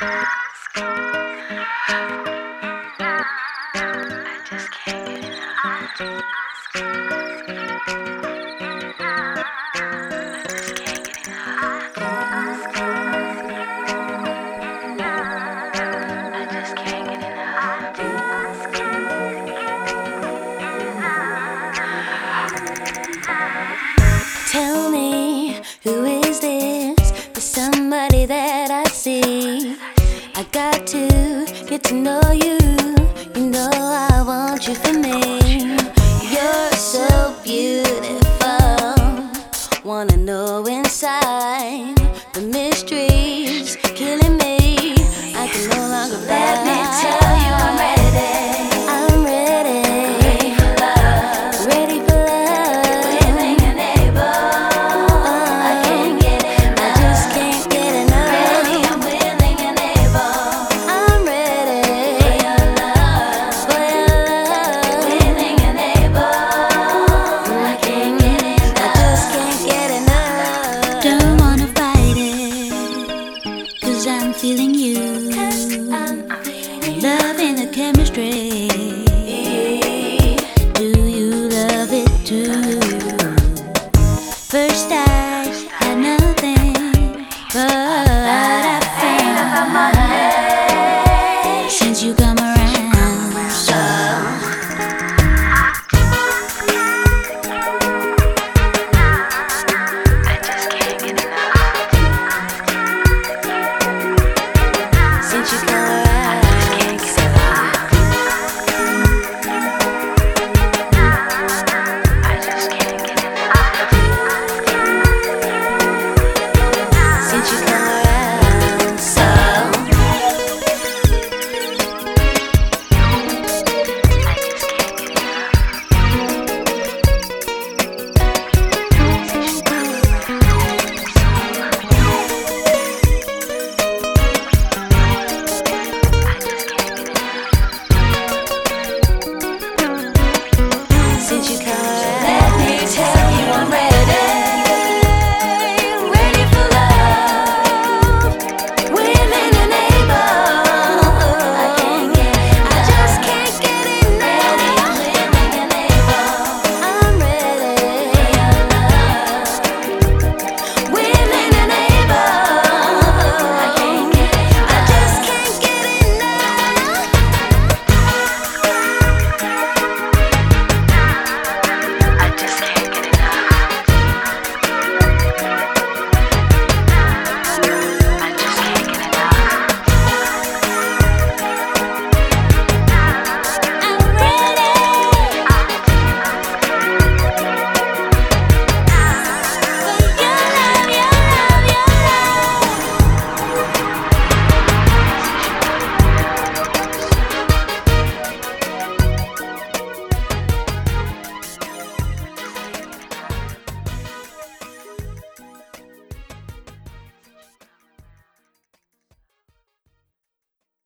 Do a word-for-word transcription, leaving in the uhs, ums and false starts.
Tell me, who is this? There's somebody that I see. I got to get to know you. You know I want you for me. You're so beautiful. Wanna know inside. The mystery's killing me. I can no longer Let me fight. tell you I'm ready. I'm ready. Ready for love. Ready for love. Willing and able. I can't get enough. I just can't get enough. Ready, I'm willing and able. I'm ready For your love. for your love. Willing and able. I can't get enough. I just can't get enough. Don't wanna fight it, cause I'm feeling you. Loving the chemistry. Do you love it too? First I